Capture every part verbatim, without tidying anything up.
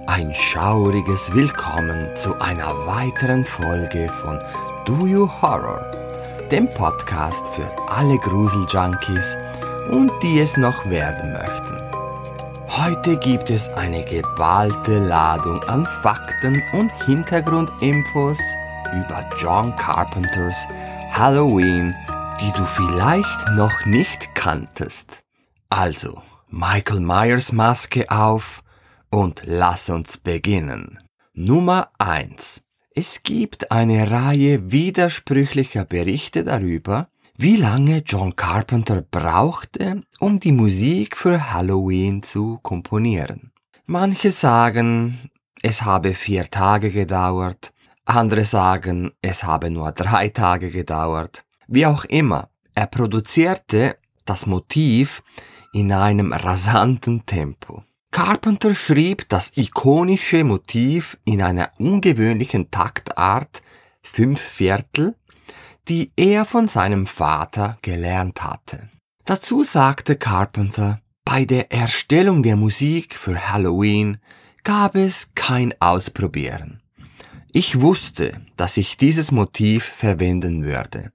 Ein schauriges Willkommen zu einer weiteren Folge von Do You Horror, dem Podcast für alle Gruseljunkies und die es noch werden möchten. Heute gibt es eine geballte Ladung an Fakten und Hintergrundinfos über John Carpenters Halloween, die du vielleicht noch nicht kanntest. Also, Michael Myers Maske auf und lass uns beginnen. Nummer eins. Es gibt eine Reihe widersprüchlicher Berichte darüber, wie lange John Carpenter brauchte, um die Musik für Halloween zu komponieren. Manche sagen, es habe vier Tage gedauert, andere sagen, es habe nur drei Tage gedauert. Wie auch immer, er produzierte das Motiv in einem rasanten Tempo. Carpenter schrieb das ikonische Motiv in einer ungewöhnlichen Taktart, fünf Viertel, die er von seinem Vater gelernt hatte. Dazu sagte Carpenter, bei der Erstellung der Musik für Halloween gab es kein Ausprobieren. Ich wusste, dass ich dieses Motiv verwenden würde.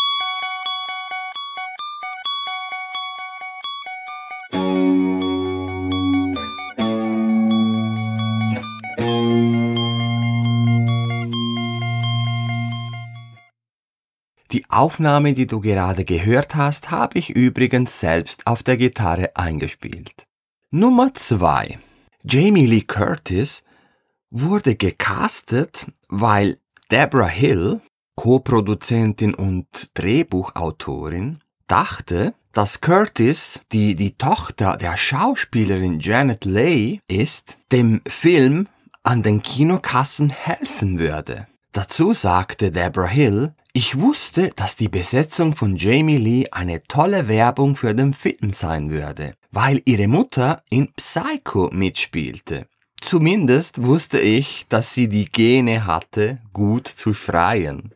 Die Aufnahme, die du gerade gehört hast, habe ich übrigens selbst auf der Gitarre eingespielt. Nummer zwei. Jamie Lee Curtis wurde gecastet, weil Deborah Hill, Co-Produzentin und Drehbuchautorin, dachte, dass Curtis, die die Tochter der Schauspielerin Janet Leigh ist, dem Film an den Kinokassen helfen würde. Dazu sagte Deborah Hill, ich wusste, dass die Besetzung von Jamie Lee eine tolle Werbung für den Film sein würde, weil ihre Mutter in Psycho mitspielte. Zumindest wusste ich, dass sie die Gene hatte, gut zu schreien.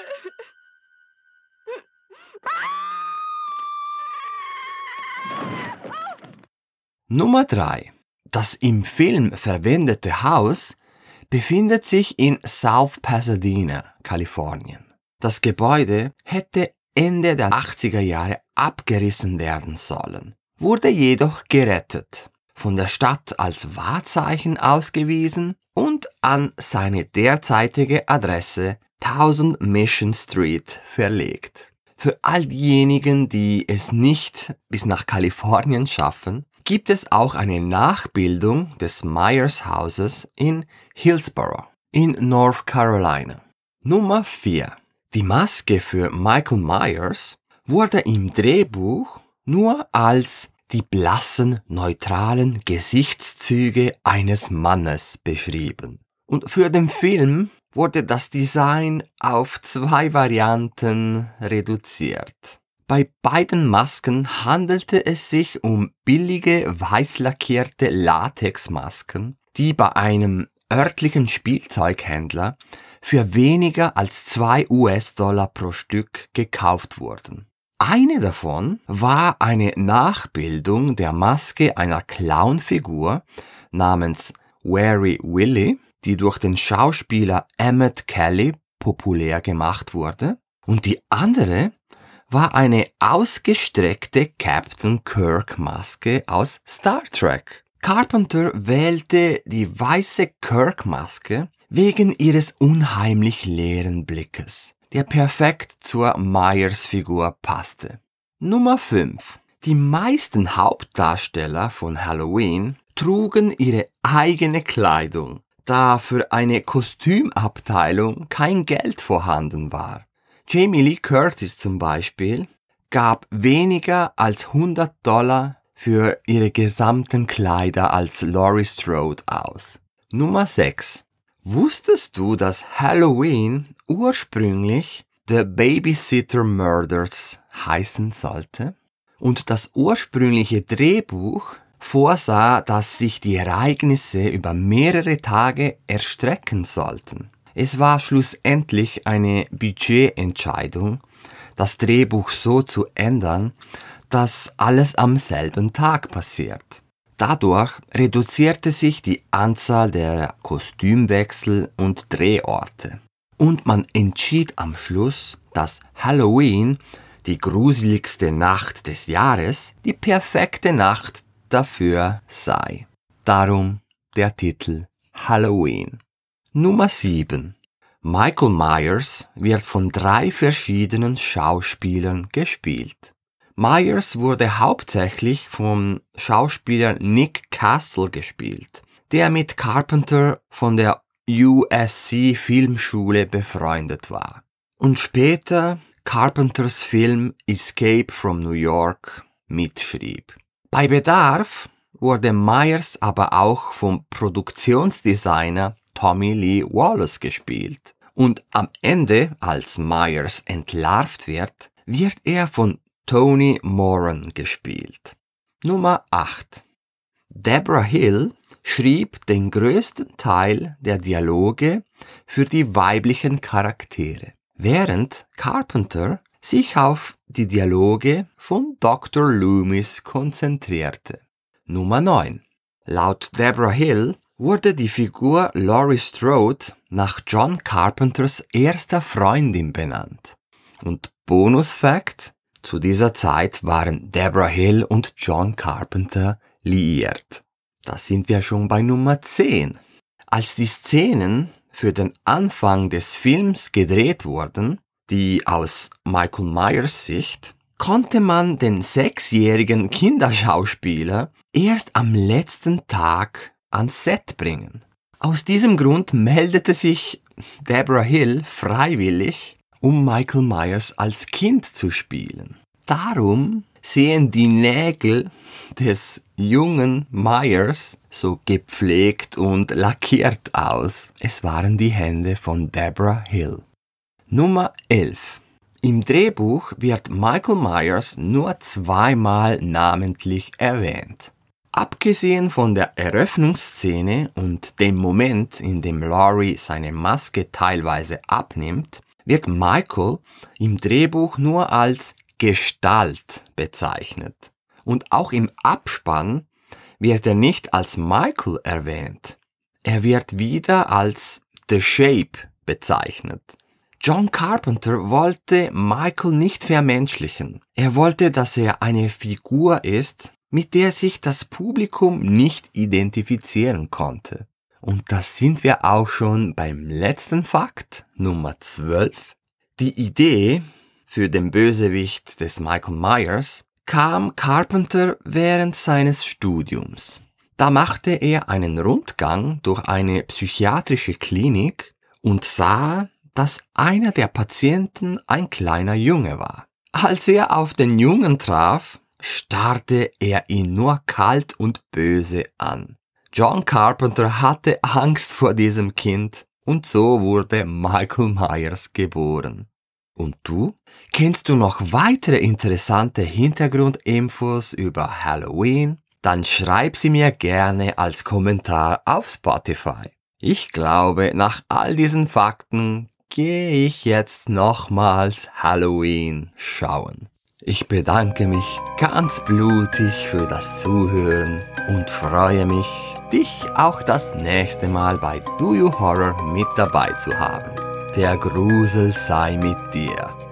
Nummer drei. Das im Film verwendete Haus befindet sich in South Pasadena, Kalifornien. Das Gebäude hätte Ende der achtziger Jahre abgerissen werden sollen, wurde jedoch gerettet, von der Stadt als Wahrzeichen ausgewiesen und an seine derzeitige Adresse tausend Mission Street verlegt. Für all diejenigen, die es nicht bis nach Kalifornien schaffen, gibt es auch eine Nachbildung des Myers Hauses in Hillsborough in North Carolina. Nummer vier. Die Maske für Michael Myers wurde im Drehbuch nur als die blassen, neutralen Gesichtszüge eines Mannes beschrieben. Und für den Film wurde das Design auf zwei Varianten reduziert. Bei beiden Masken handelte es sich um billige, weiß lackierte Latexmasken, die bei einem örtlichen Spielzeughändler für weniger als zwei US-Dollar pro Stück gekauft wurden. Eine davon war eine Nachbildung der Maske einer Clownfigur namens Weary Willy, die durch den Schauspieler Emmett Kelly populär gemacht wurde, und die andere war eine ausgestreckte Captain Kirk-Maske aus Star Trek. Carpenter wählte die weiße Kirk-Maske wegen ihres unheimlich leeren Blickes, der perfekt zur Myers-Figur passte. Nummer fünf. Die meisten Hauptdarsteller von Halloween trugen ihre eigene Kleidung, da für eine Kostümabteilung kein Geld vorhanden war. Jamie Lee Curtis zum Beispiel gab weniger als hundert Dollar für ihre gesamten Kleider als Laurie Strode aus. Nummer sechs. Wusstest du, dass Halloween ursprünglich The Babysitter Murders heißen sollte? Und das ursprüngliche Drehbuch vorsah, dass sich die Ereignisse über mehrere Tage erstrecken sollten. Es war schlussendlich eine Budgetentscheidung, das Drehbuch so zu ändern, dass alles am selben Tag passiert. Dadurch reduzierte sich die Anzahl der Kostümwechsel und Drehorte. Und man entschied am Schluss, dass Halloween, die gruseligste Nacht des Jahres, die perfekte Nacht dafür sei. Darum der Titel Halloween. Nummer sieben. Michael Myers wird von drei verschiedenen Schauspielern gespielt. Myers wurde hauptsächlich vom Schauspieler Nick Castle gespielt, der mit Carpenter von der U S C Filmschule befreundet war und später Carpenters Film Escape from New York mitschrieb. Bei Bedarf wurde Myers aber auch vom Produktionsdesigner Tommy Lee Wallace gespielt. Und am Ende, als Myers entlarvt wird, wird er von Tony Moran gespielt. Nummer acht. Deborah Hill schrieb den größten Teil der Dialoge für die weiblichen Charaktere, während Carpenter sich auf die Dialoge von Doktor Loomis konzentrierte. Nummer neun. Laut Deborah Hill wurde die Figur Laurie Strode nach John Carpenters erster Freundin benannt. Und Bonus-Fact: Zu dieser Zeit waren Deborah Hill und John Carpenter liiert. Da sind wir schon bei Nummer zehn. Als die Szenen für den Anfang des Films gedreht wurden, die aus Michael Myers Sicht, konnte man den sechsjährigen Kinderschauspieler erst am letzten Tag ans Set bringen. Aus diesem Grund meldete sich Deborah Hill freiwillig, um Michael Myers als Kind zu spielen. Darum sehen die Nägel des jungen Myers so gepflegt und lackiert aus. Es waren die Hände von Deborah Hill. Nummer elf. Im Drehbuch wird Michael Myers nur zweimal namentlich erwähnt. Abgesehen von der Eröffnungsszene und dem Moment, in dem Laurie seine Maske teilweise abnimmt, wird Michael im Drehbuch nur als Gestalt bezeichnet. Und auch im Abspann wird er nicht als Michael erwähnt. Er wird wieder als The Shape bezeichnet. John Carpenter wollte Michael nicht vermenschlichen. Er wollte, dass er eine Figur ist, mit der sich das Publikum nicht identifizieren konnte. Und da sind wir auch schon beim letzten Fakt, Nummer zwölf. Die Idee für den Bösewicht des Michael Myers kam Carpenter während seines Studiums. Da machte er einen Rundgang durch eine psychiatrische Klinik und sah, dass einer der Patienten ein kleiner Junge war. Als er auf den Jungen traf, starrte er ihn nur kalt und böse an. John Carpenter hatte Angst vor diesem Kind und so wurde Michael Myers geboren. Und du? Kennst du noch weitere interessante Hintergrundinfos über Halloween? Dann schreib sie mir gerne als Kommentar auf Spotify. Ich glaube, nach all diesen Fakten gehe ich jetzt nochmals Halloween schauen. Ich bedanke mich ganz blutig für das Zuhören und freue mich, dich auch das nächste Mal bei Do You Horror mit dabei zu haben. Der Grusel sei mit dir.